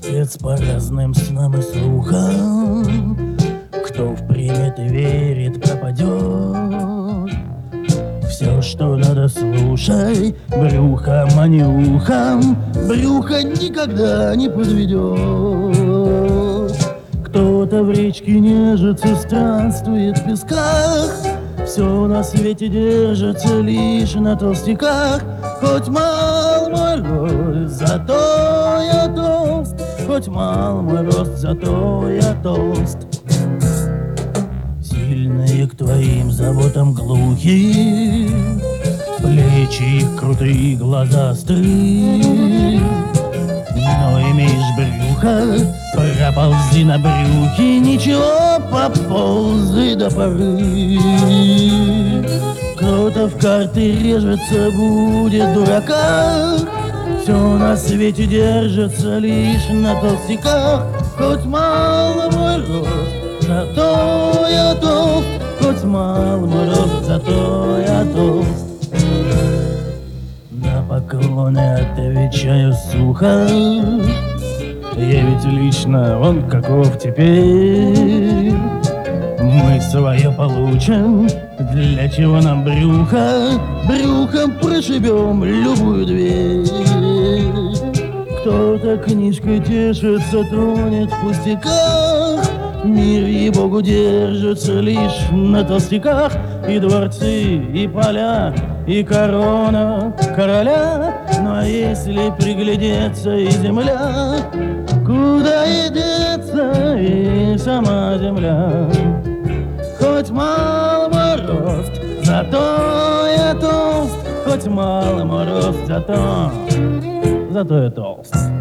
Отец по разным снам и слухам, кто в приметы верит, пропадет. Все, что надо, слушай, брюхом, а не ухом. Брюхо никогда не подведет. Кто-то в речке нежится, странствует в песках. Все на свете держится лишь на толстяках. Хоть мал мой рост, зато я толст. Хоть мал мой рост, зато я толст. Сильные к твоим заботам глухи, плечи их крутые, глаза острые. Но имеешь брюхо, проползи на брюхе, ничего, поползай до поры. Кто-то в карты режется, будет дурака. Все на свете держится лишь на толстяках. Хоть мало мой рост, зато я толст. Хоть мало мой рост, зато я толст. На поклоны отвечаю сухо. Я ведь лично он каков теперь. Мы свое получим, для чего нам брюхо? Брюхом прошибем любую дверь. Кто-то книжкой тешится, тонет в пустяках. Мир и Богу держится лишь на толстяках. И дворцы, и поля, и корона короля. Но если приглядеться, и земля, куда и деться, и сама земля. Хоть мал мой рост, зато я толст. Хоть мал мой рост, зато я толст.